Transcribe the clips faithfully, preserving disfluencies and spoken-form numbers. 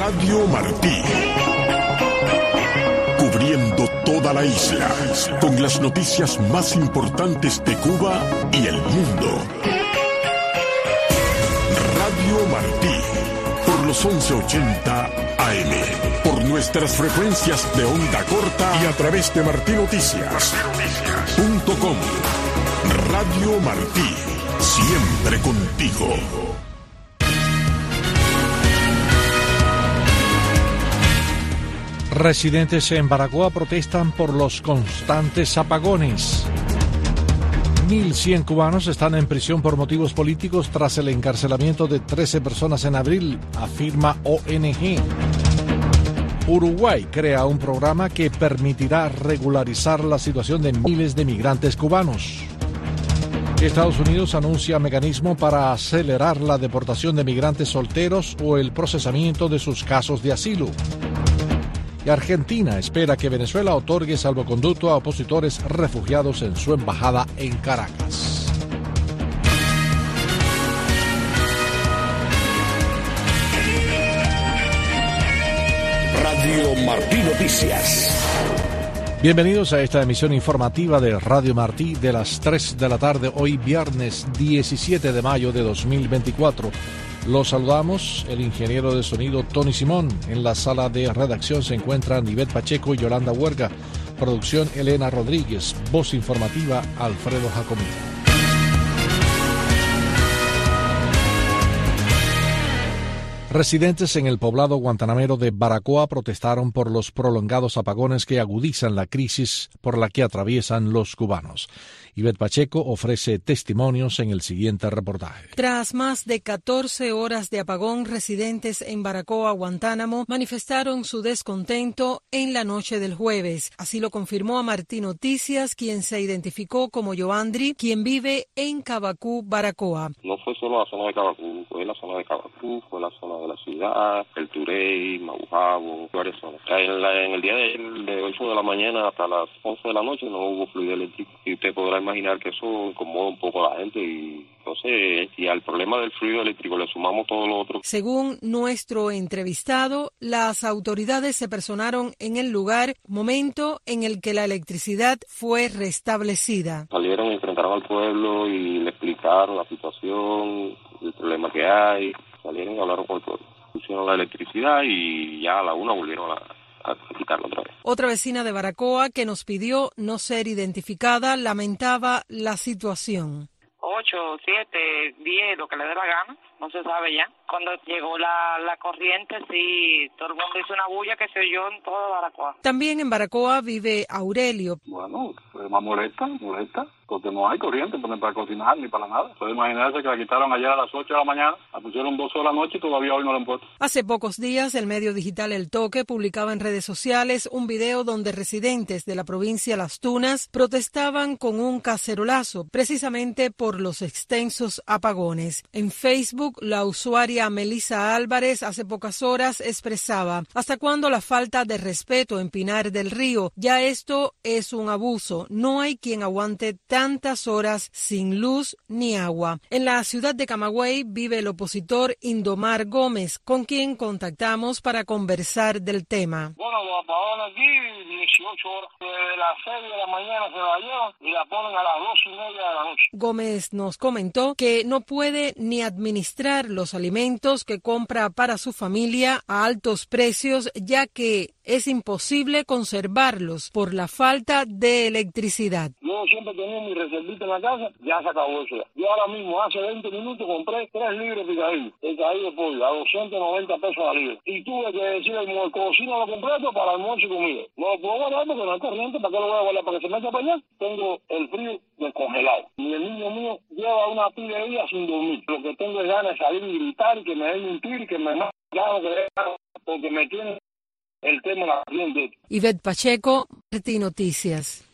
Radio Martí. Cubriendo toda la isla, con las noticias más importantes de Cuba y el mundo. Radio Martí, por los once ochenta A M, por nuestras frecuencias de onda corta y a través de martinoticias punto com. Radio Martí, siempre contigo. Residentes en Baracoa protestan por los constantes apagones. mil cien cubanos están en prisión por motivos políticos tras el encarcelamiento de trece personas en abril, afirma O N G. Uruguay crea un programa que permitirá regularizar la situación de miles de migrantes cubanos. Estados Unidos anuncia mecanismo para acelerar la deportación de migrantes solteros o el procesamiento de sus casos de asilo. Y Argentina espera que Venezuela otorgue salvoconducto a opositores refugiados en su embajada en Caracas. Radio Martí Noticias. Bienvenidos a esta emisión informativa de Radio Martí de las tres de la tarde, hoy viernes diecisiete de mayo de dos mil veinticuatro. Los saludamos, el ingeniero de sonido Tony Simón. En la sala de redacción se encuentran Ivette Pacheco y Yolanda Huerga. Producción Elena Rodríguez. Voz informativa Alfredo Jacomí. Residentes en el poblado guantanamero de Baracoa protestaron por los prolongados apagones que agudizan la crisis por la que atraviesan los cubanos. Ivette Pacheco ofrece testimonios en el siguiente reportaje. Tras más de catorce horas de apagón, residentes en Baracoa, Guantánamo, manifestaron su descontento en la noche del jueves. Así lo confirmó a Martí Noticias, quien se identificó como Yoandri, quien vive en Cabacú, Baracoa. No fue solo la zona de Cabacú, fue la zona de Cabacú, fue la zona de la ciudad, el Turey, Maujabo, varias zonas. En, la, en el día de, de ocho de la mañana hasta las once de la noche no hubo fluido eléctrico y usted podrá imaginar que eso incomoda un poco a la gente y no sé, y al problema del fluido eléctrico le sumamos todo lo otro. Según nuestro entrevistado, las autoridades se personaron en el lugar, momento en el que la electricidad fue restablecida. Salieron y enfrentaron al pueblo y le explicaron la situación, el problema que hay, salieron y hablaron con el pueblo. Pusieron la electricidad y ya a la una volvieron a a quitarlo otra vez. Otra vecina de Baracoa que nos pidió no ser identificada lamentaba la situación. Ocho, siete, diez, lo que le dé la gana, no se sabe ya. Cuando llegó la, la corriente, sí, todo el mundo hizo una bulla que se oyó en toda Baracoa. También en Baracoa vive Aurelio. Bueno, pues más molesta, molesta, porque no hay corriente para cocinar ni para nada. Puede imaginarse que la quitaron ayer a las ocho de la mañana, la pusieron dos horas de la noche y todavía hoy no la han puesto. Hace pocos días, el medio digital El Toque publicaba en redes sociales un video donde residentes de la provincia Las Tunas protestaban con un cacerolazo, precisamente por los extensos apagones. En Facebook, la usuaria Melissa Álvarez hace pocas horas expresaba: ¿hasta cuándo la falta de respeto en Pinar del Río? Ya esto es un abuso. No hay quien aguante tantas horas sin luz ni agua. En la ciudad de Camagüey vive el opositor Indomar Gómez, con quien contactamos para conversar del tema. Bueno, los apagones aquí, dieciocho horas. Desde las seis de la mañana se la llevan y la ponen a las dos y media de la noche. Gómez nos comentó que no puede ni administrar los alimentos que compra para su familia a altos precios, ya que es imposible conservarlos por la falta de electricidad. Yo siempre tenía mi reservita en la casa, ya se acabó eso. Yo ahora mismo, hace veinte minutos, compré tres libras de picadillo, picadillo de pollo, a doscientos noventa pesos a libra. Y tuve que decir, el cocino lo completo para almuerzo y comida. No lo puedo guardar porque no hay corriente, ¿para qué lo voy a guardar? Para que se meta para allá. Tengo el frío descongelado. Y el niño mío lleva una pila de días sin dormir. Lo que tengo es ganas de salir y gritar y que me den un tiro y que me maten, porque me tienen el tema de la gente. Ivette Pacheco, Martí Noticias.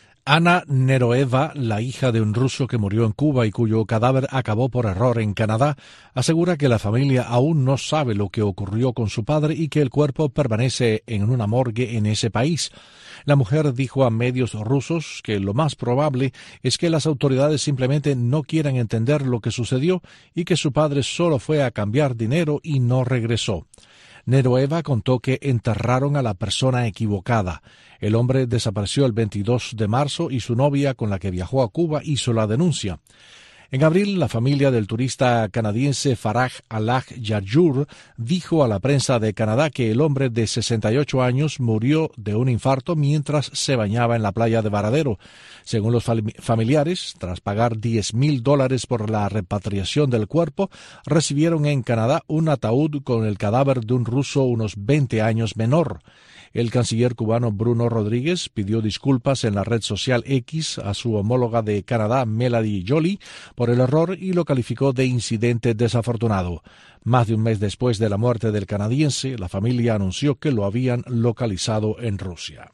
Ana Neroeva, la hija de un ruso que murió en Cuba y cuyo cadáver acabó por error en Canadá, asegura que la familia aún no sabe lo que ocurrió con su padre y que el cuerpo permanece en una morgue en ese país. La mujer dijo a medios rusos que lo más probable es que las autoridades simplemente no quieran entender lo que sucedió y que su padre solo fue a cambiar dinero y no regresó. Nerueva contó que enterraron a la persona equivocada. El hombre desapareció el veintidós de marzo y su novia, con la que viajó a Cuba, hizo la denuncia. En abril, la familia del turista canadiense Faraj Alaj Yarjur dijo a la prensa de Canadá que el hombre de sesenta y ocho años murió de un infarto mientras se bañaba en la playa de Varadero. Según los familiares, tras pagar diez mil dólares por la repatriación del cuerpo, recibieron en Canadá un ataúd con el cadáver de un ruso unos veinte años menor. El canciller cubano Bruno Rodríguez pidió disculpas en la red social X a su homóloga de Canadá, Melanie Joly, por el error y lo calificó de incidente desafortunado. Más de un mes después de la muerte del canadiense, la familia anunció que lo habían localizado en Rusia.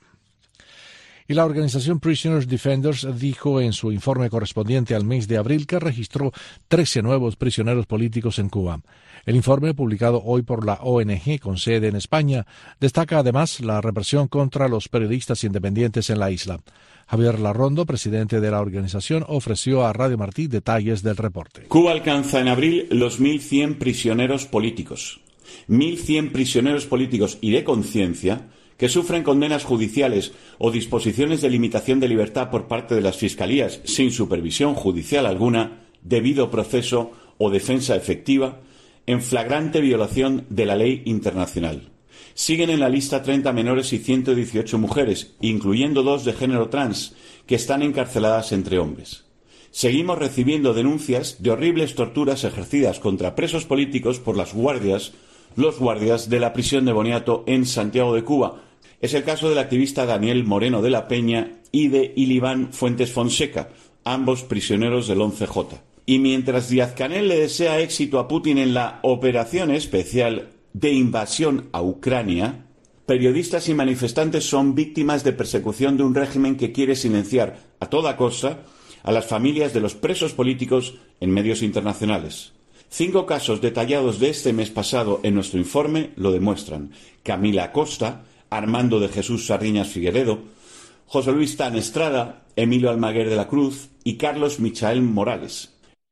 Y la organización Prisoners Defenders dijo en su informe correspondiente al mes de abril que registró trece nuevos prisioneros políticos en Cuba. El informe, publicado hoy por la O N G con sede en España, destaca además la represión contra los periodistas independientes en la isla. Javier Larrondo, presidente de la organización, ofreció a Radio Martí detalles del reporte. Cuba alcanza en abril los mil cien prisioneros políticos. mil cien prisioneros políticos y de conciencia que sufren condenas judiciales o disposiciones de limitación de libertad por parte de las fiscalías sin supervisión judicial alguna, debido proceso o defensa efectiva, en flagrante violación de la ley internacional. Siguen en la lista treinta menores y ciento dieciocho mujeres, incluyendo dos de género trans, que están encarceladas entre hombres. Seguimos recibiendo denuncias de horribles torturas ejercidas contra presos políticos por las guardias, los guardias de la prisión de Boniato en Santiago de Cuba. Es el caso del activista Daniel Moreno de la Peña y de Iliván Fuentes Fonseca, ambos prisioneros del once J. Y mientras Díaz-Canel le desea éxito a Putin en la operación especial de invasión a Ucrania, periodistas y manifestantes son víctimas de persecución de un régimen que quiere silenciar a toda costa a las familias de los presos políticos en medios internacionales. Cinco casos detallados de este mes pasado en nuestro informe lo demuestran. Camila Acosta, Armando de Jesús Sardiñas Figueredo, José Luis Tan Estrada, Emilio Almaguer de la Cruz y Carlos Michael Morales.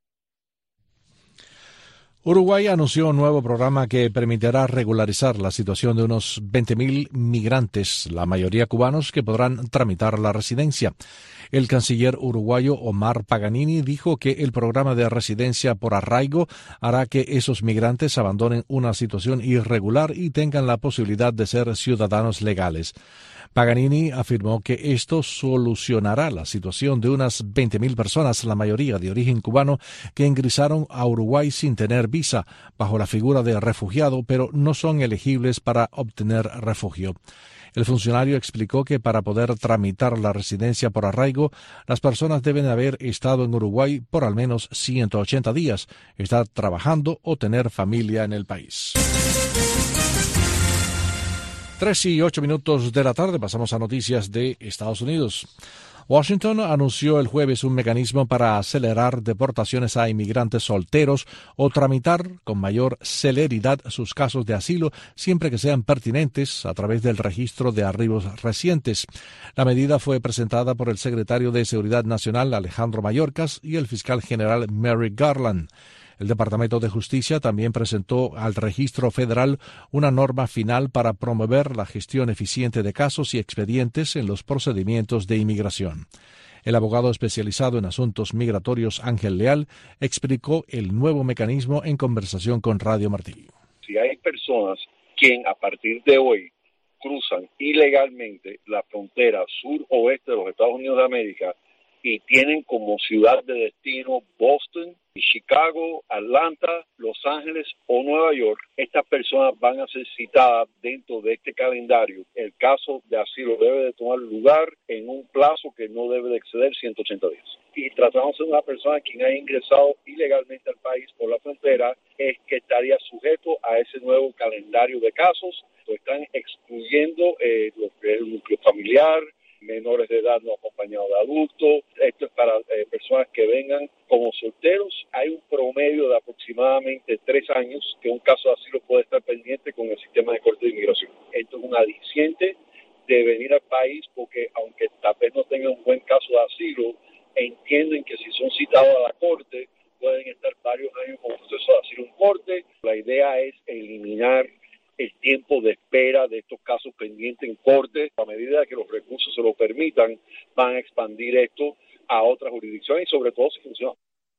Uruguay anunció un nuevo programa que permitirá regularizar la situación de unos veinte mil migrantes, la mayoría cubanos, que podrán tramitar la residencia. El canciller uruguayo Omar Paganini dijo que el programa de residencia por arraigo hará que esos migrantes abandonen una situación irregular y tengan la posibilidad de ser ciudadanos legales. Paganini afirmó que esto solucionará la situación de unas veinte mil personas, la mayoría de origen cubano, que ingresaron a Uruguay sin tener visa, bajo la figura de refugiado, pero no son elegibles para obtener refugio. El funcionario explicó que para poder tramitar la residencia por arraigo, las personas deben haber estado en Uruguay por al menos ciento ochenta días, estar trabajando o tener familia en el país. Tres y ocho minutos de la tarde, pasamos a noticias de Estados Unidos. Washington anunció el jueves un mecanismo para acelerar deportaciones a inmigrantes solteros o tramitar con mayor celeridad sus casos de asilo siempre que sean pertinentes a través del registro de arribos recientes. La medida fue presentada por el secretario de Seguridad Nacional Alejandro Mayorkas y el fiscal general Merrick Garland. El Departamento de Justicia también presentó al Registro Federal una norma final para promover la gestión eficiente de casos y expedientes en los procedimientos de inmigración. El abogado especializado en asuntos migratorios Ángel Leal explicó el nuevo mecanismo en conversación con Radio Martí. Si hay personas quien a partir de hoy cruzan ilegalmente la frontera sur-oeste de los Estados Unidos de América y tienen como ciudad de destino Boston, Chicago, Atlanta, Los Ángeles o Nueva York, estas personas van a ser citadas dentro de este calendario. El caso de asilo debe de tomar lugar en un plazo que no debe de exceder ciento ochenta días. Y tratamos de una persona quien haya ingresado ilegalmente al país por la frontera, es que estaría sujeto a ese nuevo calendario de casos. Lo están excluyendo eh, los, el núcleo familiar, menores de edad no acompañados de adultos. Esto es para eh, personas que vengan como solteros. Hay un promedio de aproximadamente tres años que un caso de asilo puede estar pendiente con el sistema de corte de inmigración. Esto es un aliciente de venir al país porque aunque tal vez no tengan un buen caso de asilo, entienden que si son citados a la corte pueden estar varios años con un proceso de asilo en corte. La idea es eliminar el tiempo tiempo de espera de estos casos pendientes en corte. A medida que los recursos se lo permitan, van a expandir esto a otras jurisdicciones y sobre todo si funciona.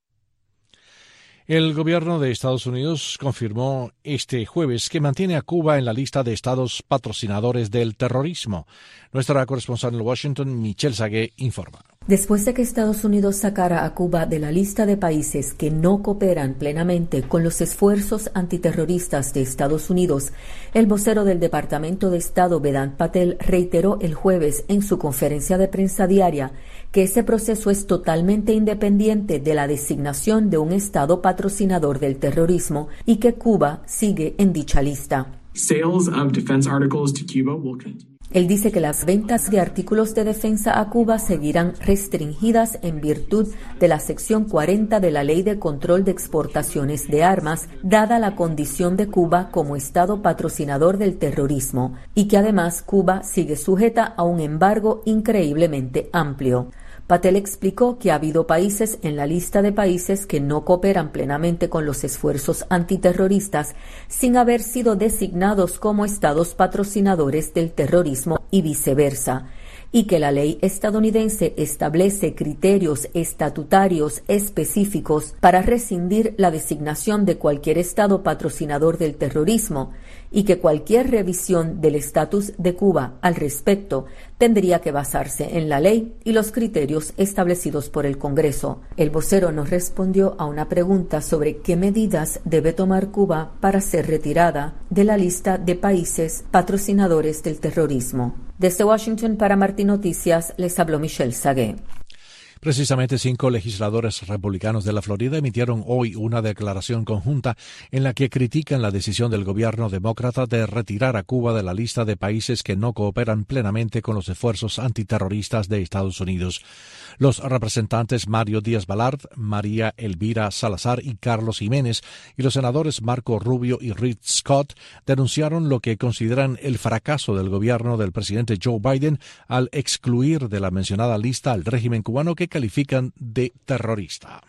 El gobierno de Estados Unidos confirmó este jueves que mantiene a Cuba en la lista de estados patrocinadores del terrorismo. Nuestra corresponsal en Washington, Michelle Sagué, informa. Después de que Estados Unidos sacara a Cuba de la lista de países que no cooperan plenamente con los esfuerzos antiterroristas de Estados Unidos, el vocero del Departamento de Estado, Vedant Patel, reiteró el jueves en su conferencia de prensa diaria que ese proceso es totalmente independiente de la designación de un estado patrocinador del terrorismo y que Cuba sigue en dicha lista. Sales of defense articles to Cuba will continue. Él dice que las ventas de artículos de defensa a Cuba seguirán restringidas en virtud de la sección cuarenta de la Ley de Control de Exportaciones de Armas, dada la condición de Cuba como Estado patrocinador del terrorismo, y que además Cuba sigue sujeta a un embargo increíblemente amplio. Patel explicó que ha habido países en la lista de países que no cooperan plenamente con los esfuerzos antiterroristas sin haber sido designados como estados patrocinadores del terrorismo y viceversa, y que la ley estadounidense establece criterios estatutarios específicos para rescindir la designación de cualquier estado patrocinador del terrorismo y que cualquier revisión del estatus de Cuba al respecto tendría que basarse en la ley y los criterios establecidos por el Congreso. El vocero nos respondió a una pregunta sobre qué medidas debe tomar Cuba para ser retirada de la lista de países patrocinadores del terrorismo. Desde Washington para Martín Noticias les habló Michelle Sagué. Precisamente cinco legisladores republicanos de la Florida emitieron hoy una declaración conjunta en la que critican la decisión del gobierno demócrata de retirar a Cuba de la lista de países que no cooperan plenamente con los esfuerzos antiterroristas de Estados Unidos. Los representantes Mario Díaz-Balart, María Elvira Salazar y Carlos Jiménez y los senadores Marco Rubio y Rick Scott denunciaron lo que consideran el fracaso del gobierno del presidente Joe Biden al excluir de la mencionada lista al régimen cubano que califican de terrorista.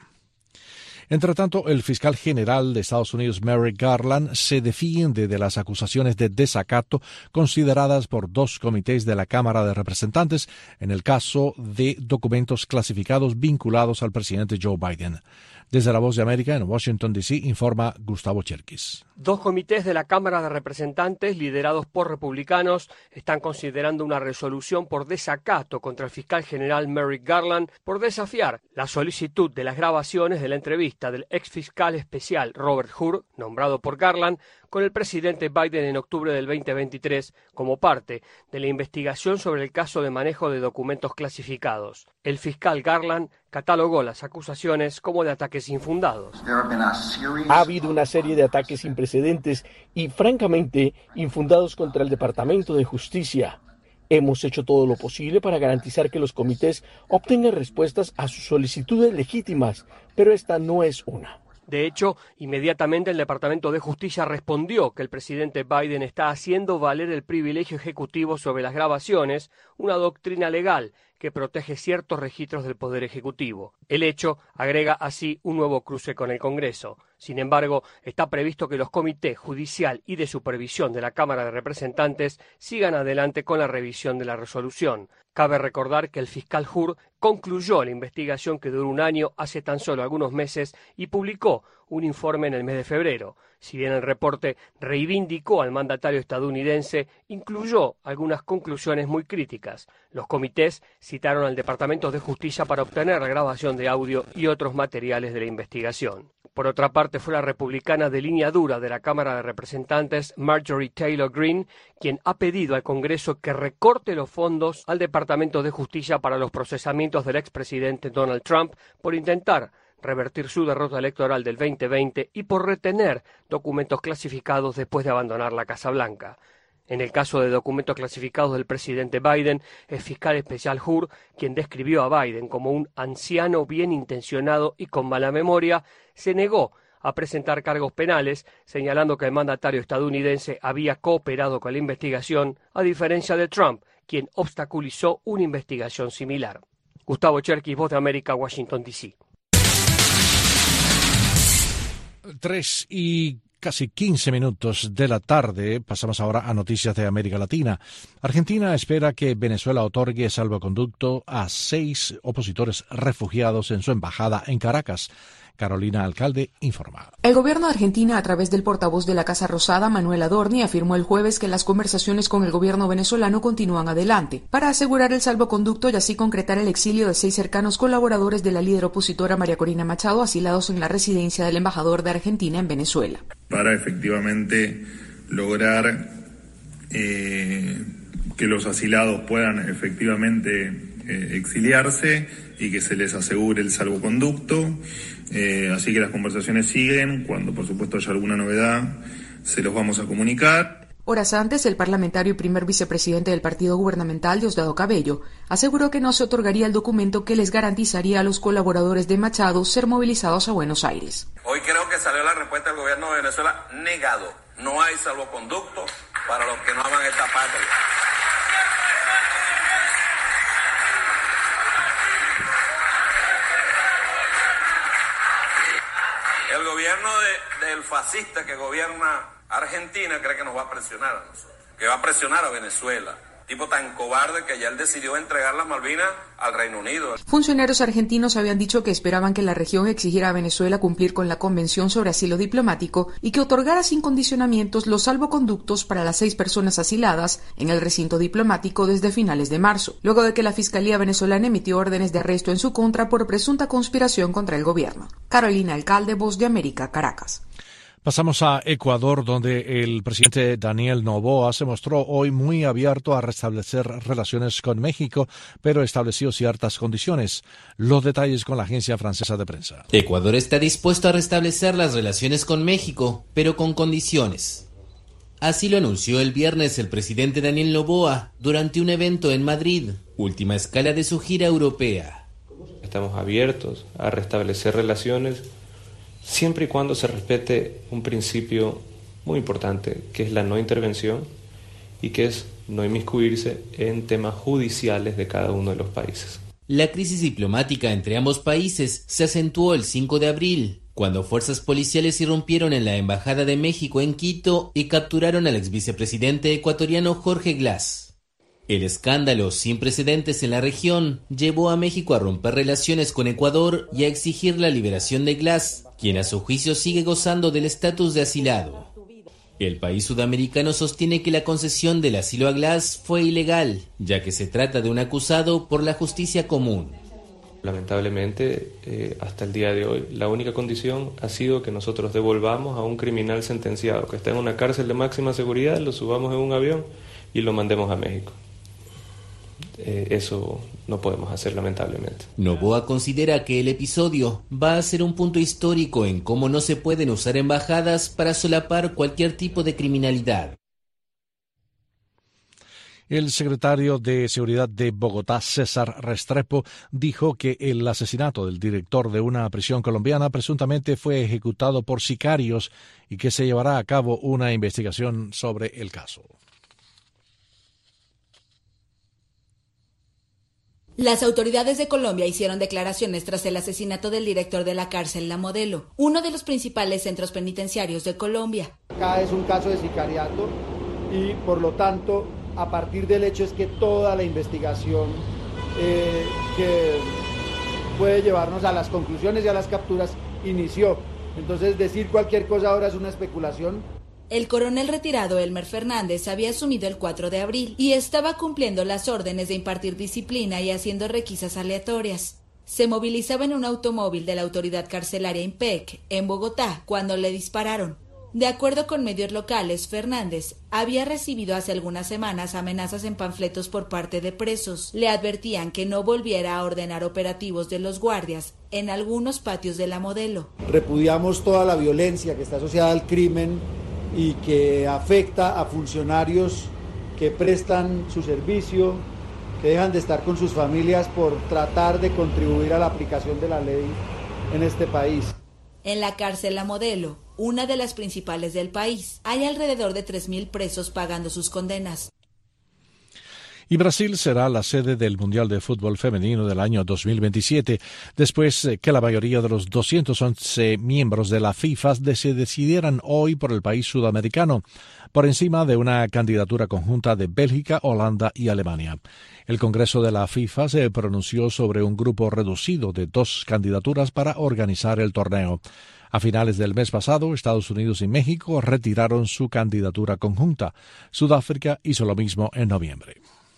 Entre tanto, el fiscal general de Estados Unidos, Merrick Garland, se defiende de las acusaciones de desacato consideradas por dos comités de la Cámara de Representantes en el caso de documentos clasificados vinculados al presidente Joe Biden. Desde La Voz de América, en Washington, D C, informa Gustavo Cherkis. Dos comités de la Cámara de Representantes, liderados por republicanos, están considerando una resolución por desacato contra el fiscal general Merrick Garland por desafiar la solicitud de las grabaciones de la entrevista del ex fiscal especial Robert Hur, nombrado por Garland, con el presidente Biden en octubre del veinte veintitrés como parte de la investigación sobre el caso de manejo de documentos clasificados. El fiscal Garland catalogó las acusaciones como de ataques infundados. Ha habido una serie de ataques sin precedentes y, francamente, infundados contra el Departamento de Justicia. Hemos hecho todo lo posible para garantizar que los comités obtengan respuestas a sus solicitudes legítimas, pero esta no es una. De hecho, inmediatamente el Departamento de Justicia respondió que el presidente Biden está haciendo valer el privilegio ejecutivo sobre las grabaciones, una doctrina legal que protege ciertos registros del Poder Ejecutivo. El hecho agrega así un nuevo cruce con el Congreso. Sin embargo, está previsto que los comités judicial y de supervisión de la Cámara de Representantes sigan adelante con la revisión de la resolución. Cabe recordar que el fiscal Hur concluyó la investigación que duró un año hace tan solo algunos meses y publicó un informe en el mes de febrero. Si bien el reporte reivindicó al mandatario estadounidense, incluyó algunas conclusiones muy críticas. Los comités citaron al Departamento de Justicia para obtener la grabación de audio y otros materiales de la investigación. Por otra parte, fue la republicana de línea dura de la Cámara de Representantes, Marjorie Taylor Greene, quien ha pedido al Congreso que recorte los fondos al Departamento de Justicia para los procesamientos del expresidente Donald Trump por intentar revertir su derrota electoral del veinte veinte y por retener documentos clasificados después de abandonar la Casa Blanca. En el caso de documentos clasificados del presidente Biden, el fiscal especial Hur, quien describió a Biden como un anciano bien intencionado y con mala memoria, se negó a presentar cargos penales, señalando que el mandatario estadounidense había cooperado con la investigación, a diferencia de Trump, quien obstaculizó una investigación similar. Gustavo Cherkis, Voz de América, Washington, D C. Tres y casi quince minutos de la tarde. Pasamos ahora a noticias de América Latina. Argentina espera que Venezuela otorgue salvoconducto a seis opositores refugiados en su embajada en Caracas. Carolina Alcalde informa. El gobierno de Argentina, a través del portavoz de la Casa Rosada, Manuel Adorni, afirmó el jueves que las conversaciones con el gobierno venezolano continúan adelante para asegurar el salvoconducto y así concretar el exilio de seis cercanos colaboradores de la líder opositora María Corina Machado, asilados en la residencia del embajador de Argentina en Venezuela. Para efectivamente lograr eh, que los asilados puedan efectivamente eh, exiliarse y que se les asegure el salvoconducto. Eh, así que las conversaciones siguen. Cuando por supuesto haya alguna novedad se los vamos a comunicar. Horas antes, el parlamentario y primer vicepresidente del partido gubernamental, Diosdado Cabello, aseguró que no se otorgaría el documento que les garantizaría a los colaboradores de Machado ser movilizados a Buenos Aires. Hoy creo que salió la respuesta del gobierno de Venezuela: negado. No hay salvoconducto para los que no aman esta patria. El gobierno de, del fascista que gobierna Argentina cree que nos va a presionar a nosotros, que va a presionar a Venezuela. Tipo tan cobarde que ya él decidió entregar las Malvinas al Reino Unido. Funcionarios argentinos habían dicho que esperaban que la región exigiera a Venezuela cumplir con la Convención sobre Asilo Diplomático y que otorgara sin condicionamientos los salvoconductos para las seis personas asiladas en el recinto diplomático desde finales de marzo, luego de que la Fiscalía venezolana emitió órdenes de arresto en su contra por presunta conspiración contra el gobierno. Carolina Alcalde, Voz de América, Caracas. Pasamos a Ecuador, donde el presidente Daniel Noboa se mostró hoy muy abierto a restablecer relaciones con México, pero estableció ciertas condiciones. Los detalles con la agencia francesa de prensa. Ecuador está dispuesto a restablecer las relaciones con México, pero con condiciones. Así lo anunció el viernes el presidente Daniel Noboa durante un evento en Madrid, última escala de su gira europea. Estamos abiertos a restablecer relaciones siempre y cuando se respete un principio muy importante, que es la no intervención y que es no inmiscuirse en temas judiciales de cada uno de los países. La crisis diplomática entre ambos países se acentuó el cinco de abril, cuando fuerzas policiales irrumpieron en la Embajada de México en Quito y capturaron al exvicepresidente ecuatoriano Jorge Glass. El escándalo, sin precedentes en la región, llevó a México a romper relaciones con Ecuador y a exigir la liberación de Glass, quien a su juicio sigue gozando del estatus de asilado. El país sudamericano sostiene que la concesión del asilo a Glass fue ilegal, ya que se trata de un acusado por la justicia común. Lamentablemente, eh, hasta el día de hoy, la única condición ha sido que nosotros devolvamos a un criminal sentenciado que está en una cárcel de máxima seguridad, lo subamos en un avión y lo mandemos a México. Eh, eso no podemos hacer, lamentablemente. Noboa considera que el episodio va a ser un punto histórico en cómo no se pueden usar embajadas para solapar cualquier tipo de criminalidad. El secretario de Seguridad de Bogotá, César Restrepo, dijo que el asesinato del director de una prisión colombiana presuntamente fue ejecutado por sicarios y que se llevará a cabo una investigación sobre el caso. Las autoridades de Colombia hicieron declaraciones tras el asesinato del director de la cárcel La Modelo, uno de los principales centros penitenciarios de Colombia. Acá es un caso de sicariato y por lo tanto a partir del hecho es que toda la investigación eh, que puede llevarnos a las conclusiones y a las capturas inició. Entonces decir cualquier cosa ahora es una especulación. El coronel retirado Elmer Fernández había asumido el cuatro de abril y estaba cumpliendo las órdenes de impartir disciplina y haciendo requisas aleatorias. Se movilizaba en un automóvil de la autoridad carcelaria IMPEC en Bogotá cuando le dispararon. De acuerdo con medios locales, Fernández había recibido hace algunas semanas amenazas en panfletos por parte de presos. Le advertían que no volviera a ordenar operativos de los guardias en algunos patios de La Modelo. Repudiamos toda la violencia que está asociada al crimen y que afecta a funcionarios que prestan su servicio, que dejan de estar con sus familias por tratar de contribuir a la aplicación de la ley en este país. En la cárcel La Modelo, una de las principales del país, hay alrededor de tres mil presos pagando sus condenas. Y Brasil será la sede del Mundial de Fútbol Femenino del año dos mil veintisiete, después que la mayoría de los doscientos once miembros de la FIFA se decidieran hoy por el país sudamericano, por encima de una candidatura conjunta de Bélgica, Holanda y Alemania. El Congreso de la FIFA se pronunció sobre un grupo reducido de dos candidaturas para organizar el torneo. A finales del mes pasado, Estados Unidos y México retiraron su candidatura conjunta. Sudáfrica hizo lo mismo en noviembre.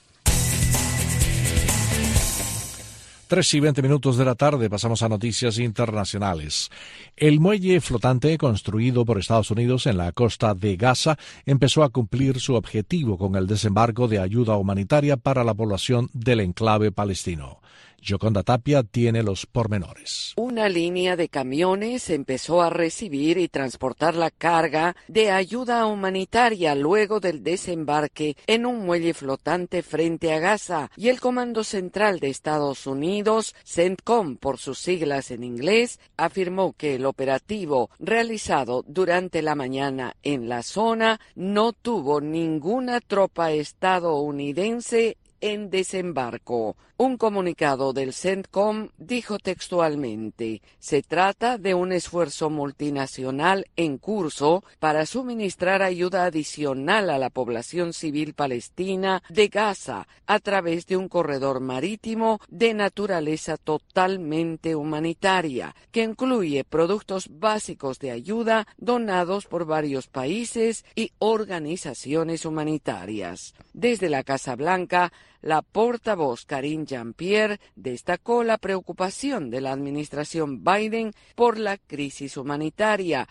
Tres y veinte minutos de la tarde, pasamos a noticias internacionales. El muelle flotante construido por Estados Unidos en la costa de Gaza empezó a cumplir su objetivo con el desembarco de ayuda humanitaria para la población del enclave palestino. Yoconda Tapia tiene los pormenores. Una línea de camiones empezó a recibir y transportar la carga de ayuda humanitaria luego del desembarque en un muelle flotante frente a Gaza, y el Comando Central de Estados Unidos, CENTCOM por sus siglas en inglés, afirmó que el operativo realizado durante la mañana en la zona no tuvo ninguna tropa estadounidense en desembarco. Un comunicado del CENTCOM dijo textualmente: se trata de un esfuerzo multinacional en curso para suministrar ayuda adicional a la población civil palestina de Gaza a través de un corredor marítimo de naturaleza totalmente humanitaria, que incluye productos básicos de ayuda donados por varios países y organizaciones humanitarias. Desde la Casa Blanca, la portavoz Karine Jean-Pierre destacó la preocupación de la administración Biden por la crisis humanitaria.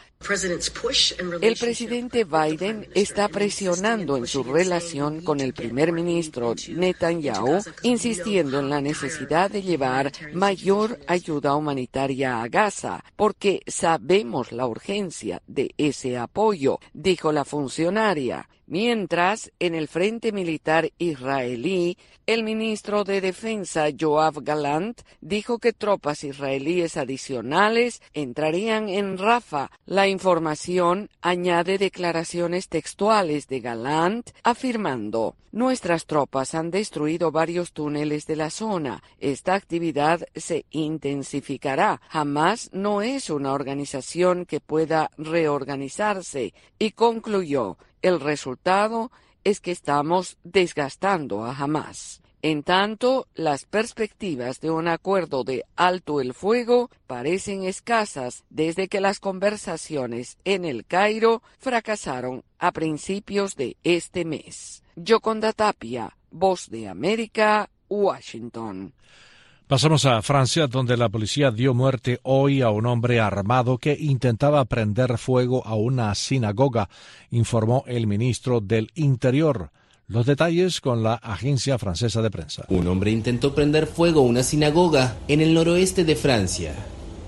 El presidente Biden está presionando en su relación con el primer ministro Netanyahu, insistiendo en la necesidad de llevar mayor ayuda humanitaria a Gaza, porque sabemos la urgencia de ese apoyo, dijo la funcionaria. Mientras, en el frente militar israelí, el ministro de Defensa Yoav Gallant dijo que tropas israelíes adicionales entrarían en Rafah. La información añade declaraciones textuales de Gallant afirmando: nuestras tropas han destruido varios túneles de la zona. Esta actividad se intensificará. Hamás no es una organización que pueda reorganizarse. Y concluyó: el resultado es que estamos desgastando a Hamás. En tanto, las perspectivas de un acuerdo de alto el fuego parecen escasas desde que las conversaciones en El Cairo fracasaron a principios de este mes. Yoconda Tapia, Voz de América, Washington. Pasamos a Francia, donde la policía dio muerte hoy a un hombre armado que intentaba prender fuego a una sinagoga, informó el ministro del Interior. Los detalles con la agencia francesa de prensa. Un hombre intentó prender fuego a una sinagoga en el noroeste de Francia.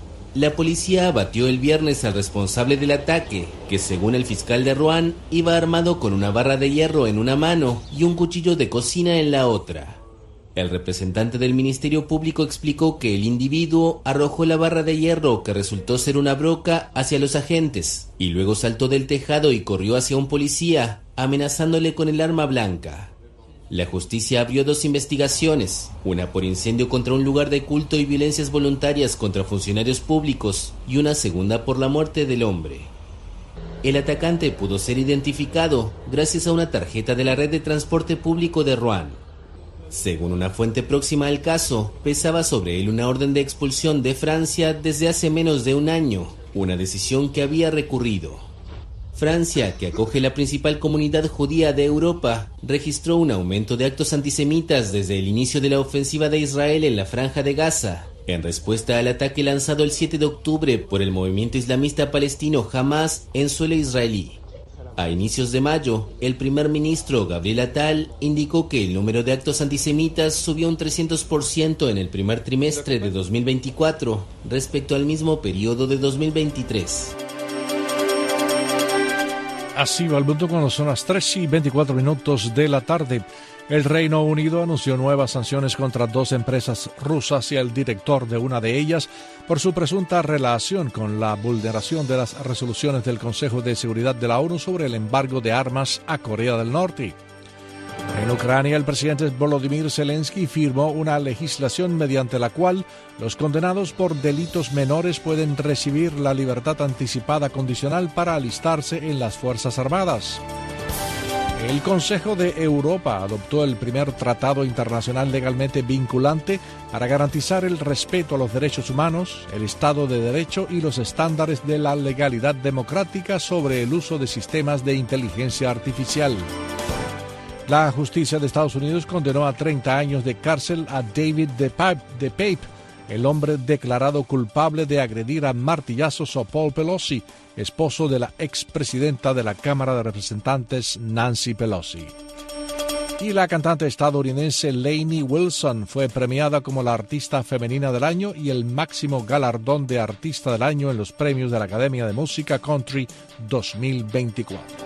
La policía abatió el viernes al responsable del ataque, que según el fiscal de Rouen, iba armado con una barra de hierro en una mano y un cuchillo de cocina en la otra. El representante del Ministerio Público explicó que el individuo arrojó la barra de hierro, que resultó ser una broca, hacia los agentes, y luego saltó del tejado y corrió hacia un policía, amenazándole con el arma blanca. La justicia abrió dos investigaciones, una por incendio contra un lugar de culto y violencias voluntarias contra funcionarios públicos, y una segunda por la muerte del hombre. El atacante pudo ser identificado gracias a una tarjeta de la red de transporte público de Rouen. Según una fuente próxima al caso, pesaba sobre él una orden de expulsión de Francia desde hace menos de un año, una decisión que había recurrido. Francia, que acoge la principal comunidad judía de Europa, registró un aumento de actos antisemitas desde el inicio de la ofensiva de Israel en la Franja de Gaza, en respuesta al ataque lanzado el siete de octubre por el movimiento islamista palestino Hamás en suelo israelí. A inicios de mayo, el primer ministro Gabriel Attal indicó que el número de actos antisemitas subió un trescientos por ciento en el primer trimestre de dos mil veinticuatro respecto al mismo periodo de dos mil veintitrés. Así va el mundo cuando son las tres y veinticuatro minutos de la tarde. El Reino Unido anunció nuevas sanciones contra dos empresas rusas y el director de una de ellas por su presunta relación con la vulneración de las resoluciones del Consejo de Seguridad de la ONU sobre el embargo de armas a Corea del Norte. En Ucrania, el presidente Volodymyr Zelensky firmó una legislación mediante la cual los condenados por delitos menores pueden recibir la libertad anticipada condicional para alistarse en las Fuerzas Armadas. El Consejo de Europa adoptó el primer tratado internacional legalmente vinculante para garantizar el respeto a los derechos humanos, el Estado de Derecho y los estándares de la legalidad democrática sobre el uso de sistemas de inteligencia artificial. La justicia de Estados Unidos condenó a treinta años de cárcel a David DePape, el hombre declarado culpable de agredir a martillazos a Paul Pelosi, esposo de la expresidenta de la Cámara de Representantes Nancy Pelosi. Y la cantante estadounidense Lainey Wilson fue premiada como la Artista Femenina del Año y el máximo galardón de Artista del Año en los premios de la Academia de Música Country dos mil veinticuatro.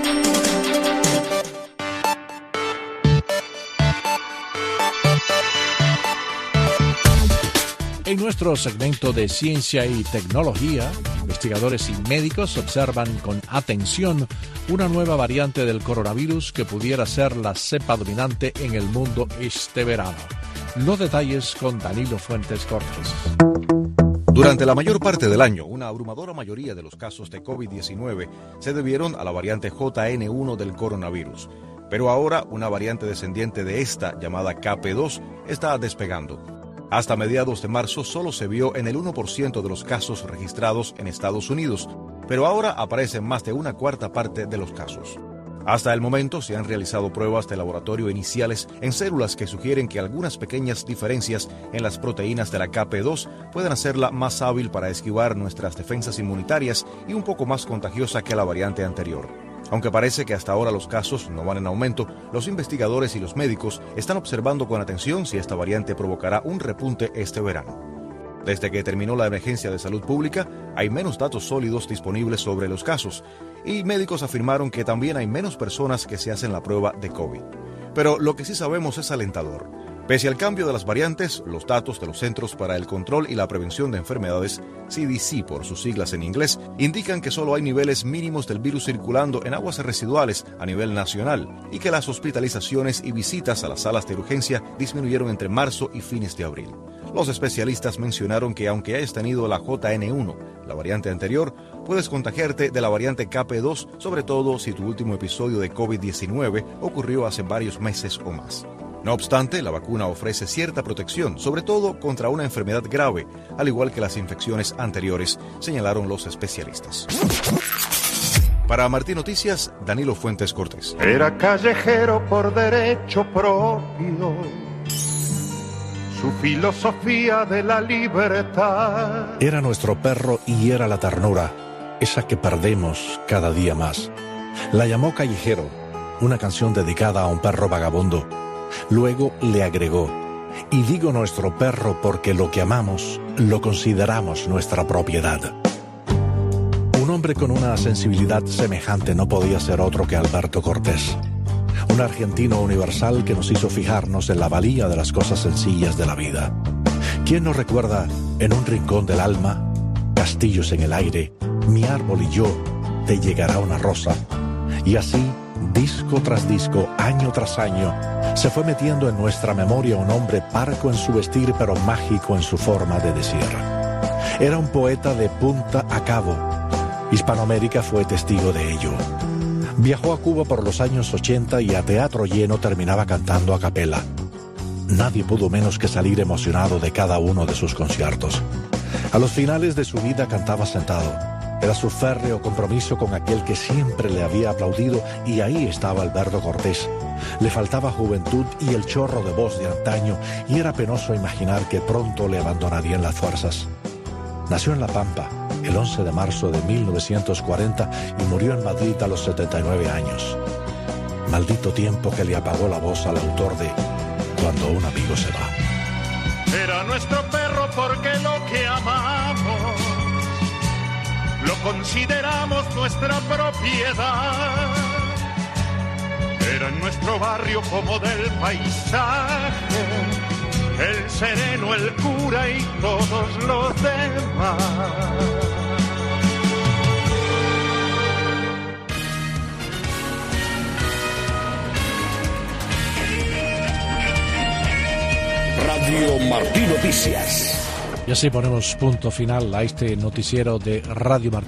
En nuestro segmento de ciencia y tecnología, investigadores y médicos observan con atención una nueva variante del coronavirus que pudiera ser la cepa dominante en el mundo este verano. Los detalles con Danilo Fuentes Cortés. Durante la mayor parte del año, una abrumadora mayoría de los casos de COVID diecinueve se debieron a la variante J N uno del coronavirus. Pero ahora una variante descendiente de esta, llamada K P dos, está despegando. Hasta mediados de marzo solo se vio en el uno por ciento de los casos registrados en Estados Unidos, pero ahora aparece en más de una cuarta parte de los casos. Hasta el momento se han realizado pruebas de laboratorio iniciales en células que sugieren que algunas pequeñas diferencias en las proteínas de la K P dos pueden hacerla más hábil para esquivar nuestras defensas inmunitarias y un poco más contagiosa que la variante anterior. Aunque parece que hasta ahora los casos no van en aumento, los investigadores y los médicos están observando con atención si esta variante provocará un repunte este verano. Desde que terminó la emergencia de salud pública, hay menos datos sólidos disponibles sobre los casos, y médicos afirmaron que también hay menos personas que se hacen la prueba de COVID. Pero lo que sí sabemos es alentador. Pese al cambio de las variantes, los datos de los Centros para el Control y la Prevención de Enfermedades, C D C por sus siglas en inglés, indican que solo hay niveles mínimos del virus circulando en aguas residuales a nivel nacional y que las hospitalizaciones y visitas a las salas de urgencia disminuyeron entre marzo y fines de abril. Los especialistas mencionaron que aunque hayas tenido la J N uno, la variante anterior, puedes contagiarte de la variante K P dos, sobre todo si tu último episodio de COVID diecinueve ocurrió hace varios meses o más. No obstante, la vacuna ofrece cierta protección, sobre todo contra una enfermedad grave, al igual que las infecciones anteriores, señalaron los especialistas. Para Martín Noticias, Danilo Fuentes Cortés. Era callejero por derecho propio, su filosofía de la libertad. Era nuestro perro y era la ternura, esa que perdemos cada día más. La llamó Callejero, una canción dedicada a un perro vagabundo. Luego le agregó, y digo nuestro perro porque lo que amamos lo consideramos nuestra propiedad. Un hombre con una sensibilidad semejante no podía ser otro que Alberto Cortés, un argentino universal que nos hizo fijarnos en la valía de las cosas sencillas de la vida. ¿Quién nos recuerda en un rincón del alma, castillos en el aire, mi árbol y yo, te llegará una rosa? Y así, disco tras disco, año tras año, se fue metiendo en nuestra memoria un hombre parco en su vestir pero mágico en su forma de decir. Era un poeta de punta a cabo. Hispanoamérica fue testigo de ello. Viajó a Cuba por los años ochenta y a teatro lleno terminaba cantando a capela. Nadie pudo menos que salir emocionado de cada uno de sus conciertos. A los finales de su vida cantaba sentado. Era su férreo compromiso con aquel que siempre le había aplaudido, y ahí estaba Alberto Cortés. Le faltaba juventud y el chorro de voz de antaño, y era penoso imaginar que pronto le abandonarían las fuerzas. Nació en La Pampa el once de marzo de mil novecientos cuarenta y murió en Madrid a los setenta y nueve años. Maldito tiempo que le apagó la voz al autor de Cuando un amigo se va. Era nuestro perro porque lo que amamos lo consideramos nuestra propiedad. Era en nuestro barrio como del paisaje, el sereno, el cura y todos los demás. Radio Martí Noticias. Y así ponemos punto final a este noticiero de Radio Martí.